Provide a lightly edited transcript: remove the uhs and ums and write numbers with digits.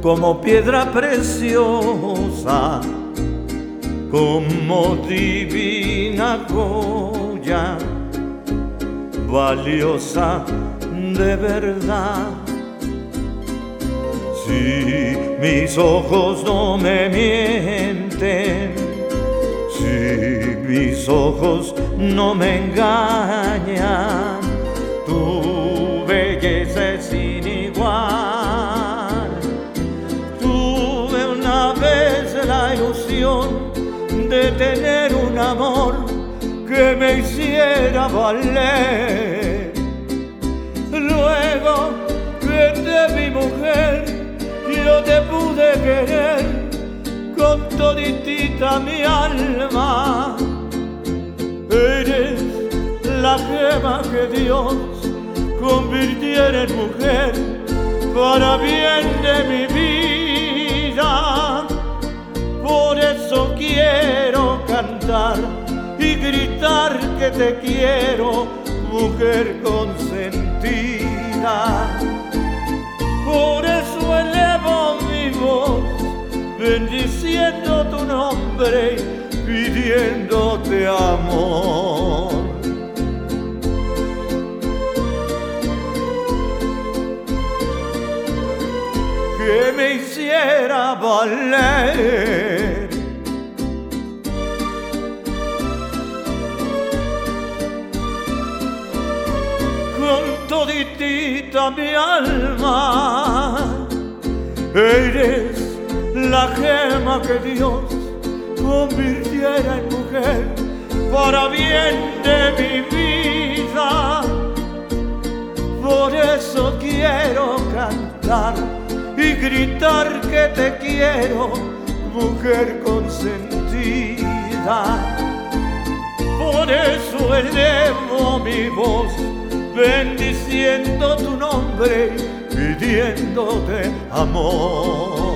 como piedra preciosa, como divina joya, valiosa de verdad. Si mis ojos no me mienten, si mis ojos no me engañan, tu belleza es sin igual. Tuve una vez la ilusión de tener un amor que me hiciera valer. Luego que te vi mujer, yo te pude querer con toditita mi alma. Eres la gema que Dios convirtiera en mujer para bien de mi vida. Por eso quiero cantar y gritar que te quiero, mujer consentida. Por eso elevo mi voz, bendiciendo tu nombre, pidiéndote amor. Que me hiciera valer. Con toditita mi alma, eres la gema que Dios convirtiera en mujer para bien de mi vida. Por eso quiero cantar y gritar que te quiero, mujer consentida. Por eso elevo mi voz, bendiciendo tu nombre, pidiéndote amor.